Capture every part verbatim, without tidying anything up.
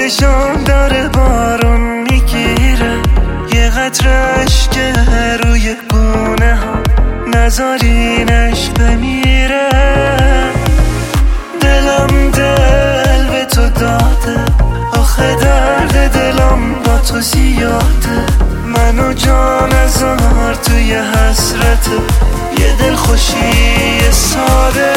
چشام داره بارون میگیره، یه قطره اشک روی گونه ها، نذارینش بمیره. دلم دل به تو داده، آخه درد دلم با تو زیاده. منو جان هزار توی حسرت، یه دل خوشی ساده.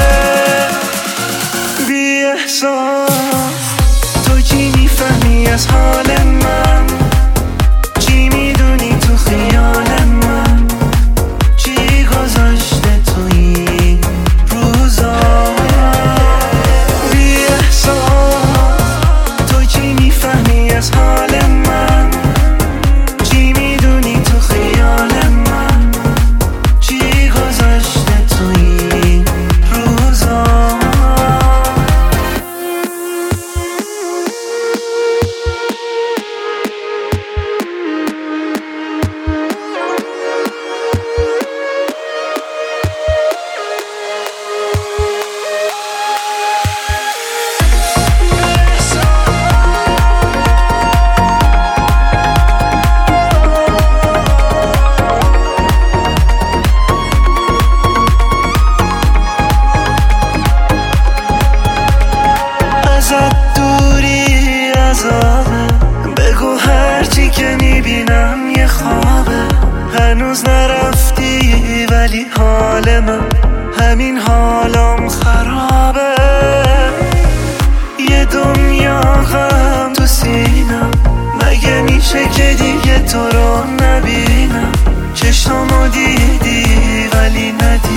بی احساس تو چی میفهمی از حال من؟ چی میدونی تو خیال من؟ چی گذاشته تو این روزا؟ بی احساس تو چی میفهمی از حال من؟ چی میدونی تو خیال من؟ چی گذاشته تو این روزا؟ دوری عذابه، بگو هرچی که میبینم یه خوابه. هنوز نرفتی ولی حال من همین حالم خرابه. یه دنیا غم تو سینم، مگه میشه که دیگه تو رو نبینم؟ چشمامو دیدی ولی ندیدی،